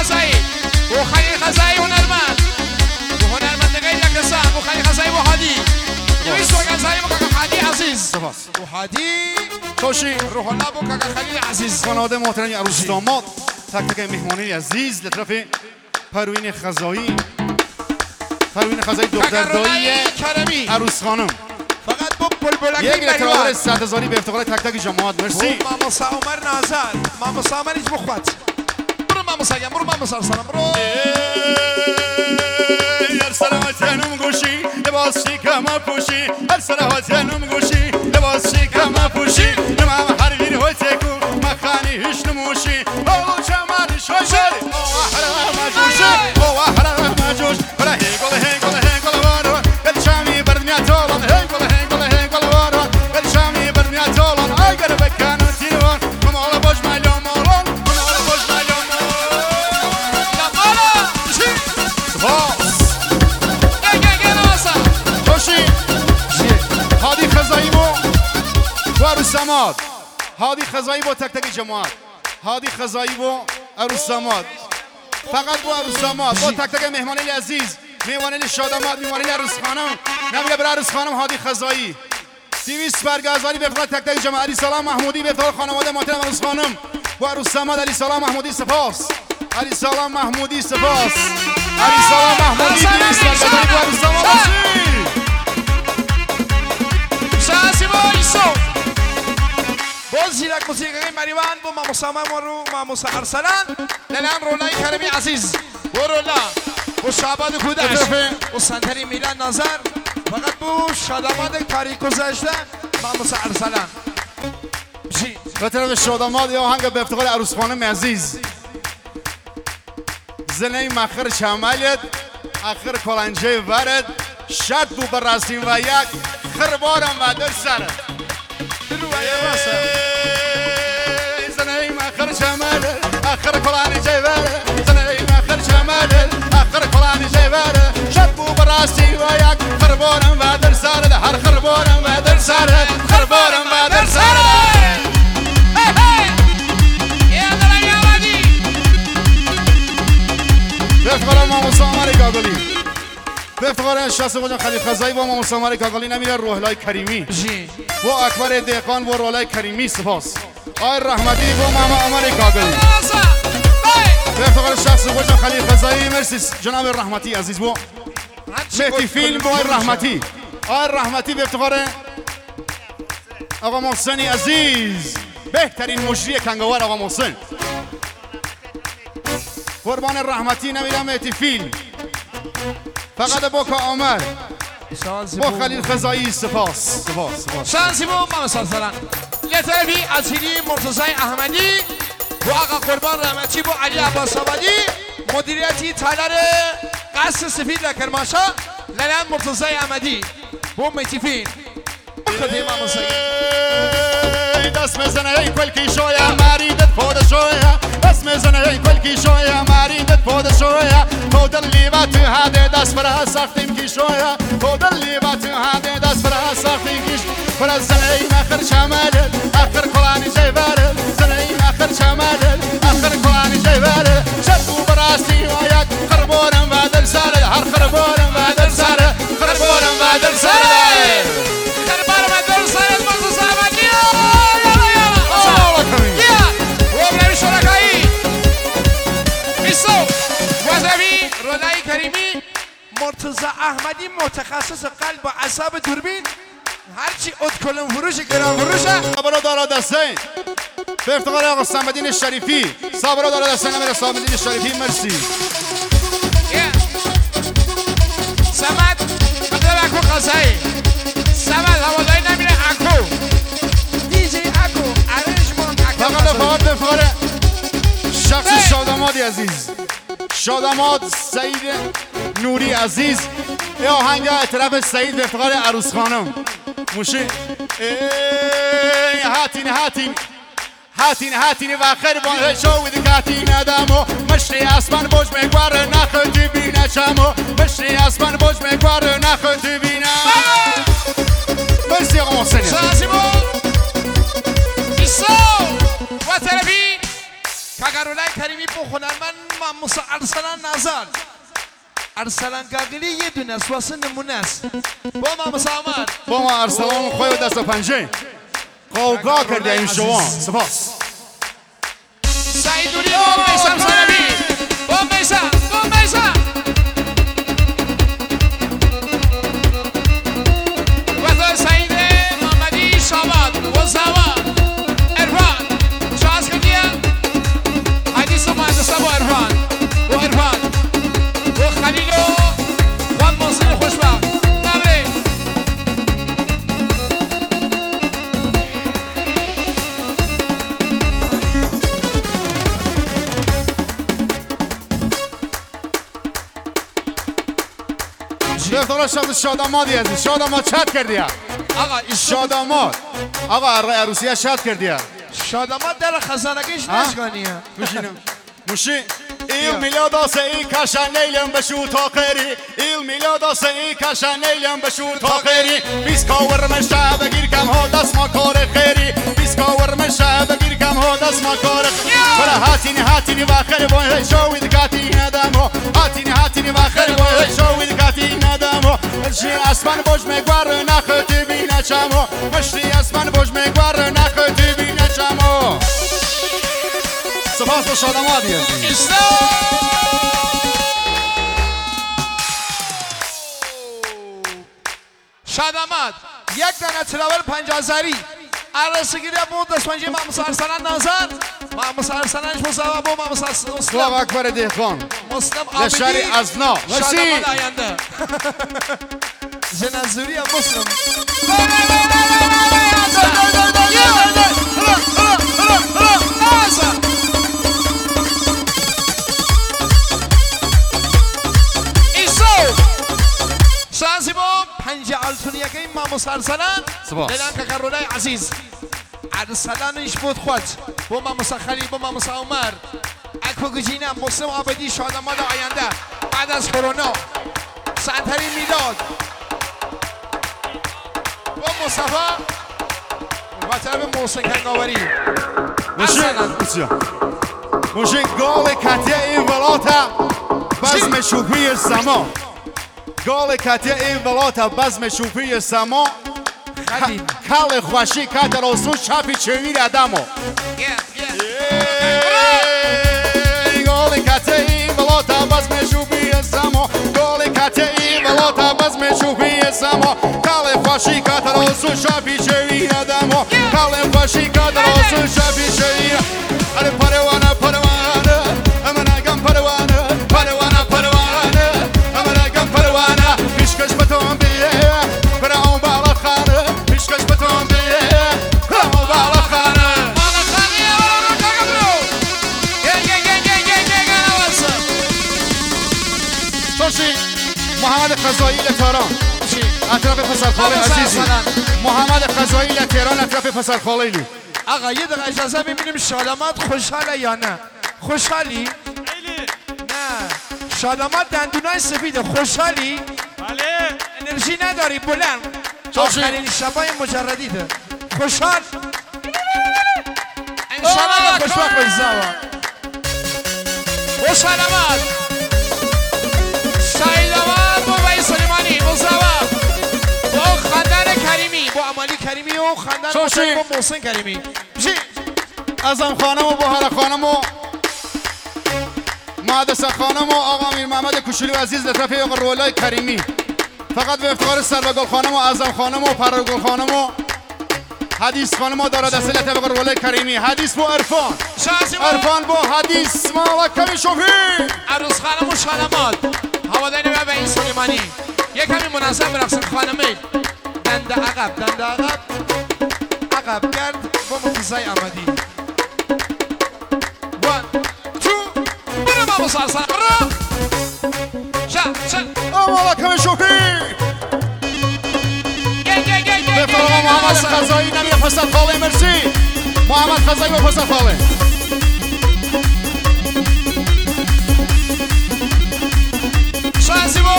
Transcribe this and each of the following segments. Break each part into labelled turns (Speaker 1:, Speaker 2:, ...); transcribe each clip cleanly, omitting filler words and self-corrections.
Speaker 1: خزایی و خلیل خزایی هنرمند و هنرمند غیر یکرسان و خلیل خزایی و هادی دویست و خزایی و کاکا هادی عزیز و هادی
Speaker 2: خوشی
Speaker 1: روح الله و کاکا خلیل عزیز
Speaker 2: خانواده محترم عروس داماد تک تک مهمانی عزیز لطرف پروین خزایی دختر دایی عروس خانم
Speaker 1: فقط با بلبلکی
Speaker 2: یک لطرف 100,000 به افتخار تک تک جماعت مرسی
Speaker 1: ماموسا عمر نازل ماموسا عمر هیچ بخوات برو ماموسا گم برو ماموسا سلام برو
Speaker 2: هر سلامت هنوم گوشی لباس شیکم پوشی هر سلامت هنوم گوشی لباس شیکم پوشی نمام هر ویر های تکو مخانی هیچ نموشی او چمر شوشی او احرام مجوشی او احرام مجوش برا هنگل وارو الشامی بردمیات طولان هنگل وارو الشامی بردمیات طولان اگر بکنو تیروان ممالا باش ملیون مولان ممالا باش ملیون هادی خزایی و عروس داماد هادی خزایی و تک تک جماعت هادی خزایی و عروس داماد فقط با عروس داماد با تک تک مهمانی عزیز میوانی شاداماد میوانی عروس خانم نمیگه برای عروس خانم هادی خزایی 200 برگزاری به افتخار تک تک جماعت علی سلام محمودی به افتخار خانواده محترم عروس خانم و عروس داماد علی سلام محمودی سپاس علی سلام محمودی سپاس علی سلام محمودی 200 برگزاری با عروس داماد
Speaker 1: شانسی بایسو باز زیرک موسیقی مریوان با ماموسا مامورو ماموسا ارسلان للان رولای کرمی عزیز و رولا و شعباد کودش و سنتری میلان نظر فقط بو شاداماد کاری گذاشته ماموسا ارسلان
Speaker 2: به طرف شاداماد یا هنگ به افتخار عروس خانم عزیز زنه مخر شمالت اخر کلنجه ورد شرط بو براسیم و یک خربارم و در سرد زنه مخر شمالت اخر کلنجه ورد زنه مخر شمالت اخر کلنجه ورد شرط بو براسیم و یک خربارم و در سرد هر خربارم و در سرد خربارم و در سرد به افتخار ماموسا عمر کاکلی به افتخار شخص خودم خلیل خزایی با ماموسا عمر کاکلی نمیره روحلای کریمی و اکبر دهقان و روحلای کریمی سپاس آی رحمتی و ماما عمر کاکلی به افتخار شخص خودم خلیل خزایی مرسی جناب رحمتی عزیز و مهدی فیلم و آی رحمتی به افتخار آقا محسنی عزیز بهترین مجری کنگوار آقا محسن قربان رحمتی نمیرم اتفیل فقط با که عمر با خلیل خزایی سپاس
Speaker 1: شانسی بو ماما سلسلان لطفی اصیلی مرتضی احمدی و آقا قربان رحمتی بو علی عباس آبادی مدیریتی تالار قصر سفید لکرماشا للان مرتضی احمدی بو متفیل خدای ماما سلسلان
Speaker 2: دست میزنه ای کلکی شویا مریدت پود شویا دست میزنه ای کلکی شویا مریدت پود شویا تو دلی و تو هده دست برا سختیم کی شویا تو دلی و تو هده دست برا سختیم کی برا زنه ای مخر شمال آخر کلانی جیباره زنه ای مخر شمال آخر کلانی جیباره شرطو براستی و یک خربورم و در سره هر خربورم و در سره خربورم و در سره
Speaker 1: خربورم و در سره رولای کریمی مرتضی احمدی متخصص قلب و اعصاب دوربین هرچی ادکلم فروش گران فروشه
Speaker 2: صبرا دارا دسته به افتخار آقا صمدین شریفی صبرا دارا دسته نمیره صمدین شریفی مرسی
Speaker 1: صمد بدل اکو خزایی صمد هواداری نمیره اکو دیجی اکو ارنجمنت اکو
Speaker 2: فقط به افتخار شخص شادامادی عزیز شاداماد سعید نوری عزیز یا آهنگ اطراف سعید به افتخار عروس خانم موشی هاتین و خربان شوید کاتین ادمو مشری اسمان بوج میگواره نخوتی بینه چمو مشری اسمان بوج میگواره نخوتی بینه مرسی آقا محسنی
Speaker 1: شازیمو ایسو و طرفی کاکا کارولای کریمی با هنرمند موسی ارسلان نظر ارسلان گاگلی یه دونه است واسه نمونه است با ما مسامر
Speaker 2: با ما ارسلان خوی و دست پنجه قوقا کرده این شما سپاس
Speaker 1: سعیدوری با میسم سنبی با میسم و سعید محمدی شاباد و زوا ارفان شاز کردیه حدیث و مهندسه با ارفان و خلیل و محسن خوشبخت نبره
Speaker 2: افتخار شادامادی عزیز شاداماد شاد کردیه
Speaker 1: آقا
Speaker 2: شاداماد آقا عروسیه شاد کردیه
Speaker 1: شاداماد در خزانگیش نشگانیه
Speaker 2: موشی Il miliodo sei kashan neylem beshu taqeri Il miliodo sei kashan neylem beshu taqeri Biskawar mashab gir kam ho das makor khairi Biskawar mashab gir kam ho das makor Fala hatini va khair boy show with gati nadamo hatini va khair boy show with gati nadamo Elshi asman boj megwar na khati bina chamo Mashri asman boj megwar na khati bina chamo سپاس با شادامادی
Speaker 1: شاداماد یک دانه تراول 50,000 عرصگیری بود دشمنجی ما مسارسانان نظر ما مسارسانانش مصابه با ما مسارسان
Speaker 2: الله اکبر دهقان
Speaker 1: مسلم آبدی
Speaker 2: لشاری ازنا
Speaker 1: شاداماد آینده جنازوری مسلم شانسی با 51 ما مسارسانان دلان که کارولای عزیز ارسلانش بود خود با ما مسخری با ما مساومر اکو گجینه مسلم آبدی شاداماد آینده بعد از کرونا سنتری میلاد با مصطفی و طرف محسن کنگاوری
Speaker 2: موشین گال کتیه این ولاتا بزم شوفی سما گال کتیه این ولاتا بزم شوفی سما کل خوشی کت رسون شفی چویر ادمو گال کتیه این ولاتا بزم شوفی سما گال کتیه این ولاتا بزم شوفی سما کل خوشی کت رسون شفی چویر ادمو کل خوشی کت رسون شفی چویر اره پروانه امن اگم پروانه امن اگم پروانه پیشکش بتون بیه برام بالا خانه پیشکش بتون بیه برام بالا خانه توشی محمد خزایی لتهران اطراف پسرخاله عزیزی محمد خزایی لتهران اطراف پسرخاله
Speaker 1: آقا یه دقیقه اجازه ببینیم شاداماد خوشحاله یا نه خوشحالی؟ نه شاداماد دندونای سفیده خوشحالی؟
Speaker 3: بله
Speaker 1: انرژی نداری بلند آخرین شبای مجردیده خوشحال؟ انشالله خوشبخت باشی زوا و شاداماد شهیدآباد با وحید سلیمانی مصطفی با خاندان کریمی با امالی کریمی و خاندان با محسن کریمی
Speaker 2: ازم خانم و بهار خانم و مهندس خانم و آقا امیر محمد کوچولو عزیز لطرف آقا رولای کریمی فقط به افتخار سروگل خانم و اعظم خانم و پرگل خانم و حدیث خانم و دارد دست لطرف آقا رولای کریمی حدیث با عرفان با حدیث مالا کمی شوفی
Speaker 1: عروس خانم و شاداماد هواداری و این سلیمانی یک کمی مناسب برقصم خانمه دنده عقب گرد با مفیزای آمدی 1 2 برو بابا سالسان برو شا
Speaker 2: مالا کمی شوفی به فرما محمد خزایی نمی پسر خاله مرسی محمد خزایی و پسر خاله
Speaker 1: شانسی با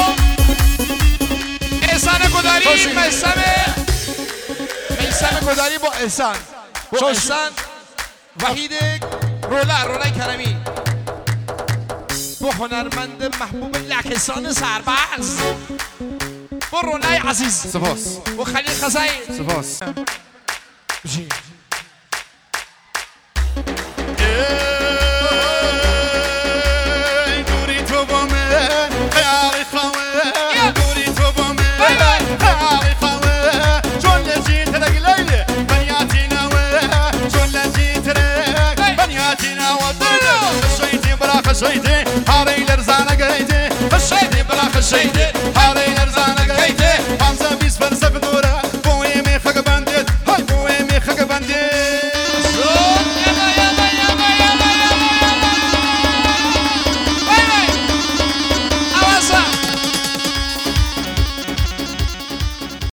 Speaker 1: احسان گداری میسم گداری با احسان وحید رولای کرمی بو هنرمند محبوب لکسان سرباز بو رولای عزیز
Speaker 2: سپاس
Speaker 1: بو خلیل خزایی
Speaker 2: سپاس
Speaker 1: بجی
Speaker 2: ای دوری تو با من خیالی خواه دوری تو با من خیالی خواه چون لجی ترک لیلی بنیاتی نوه چون لجی ترک بنیاتی نوه خشیدی برا خشیدی هاری لرزانه گیدی خشیدی برا خشیدی هاری لرزانه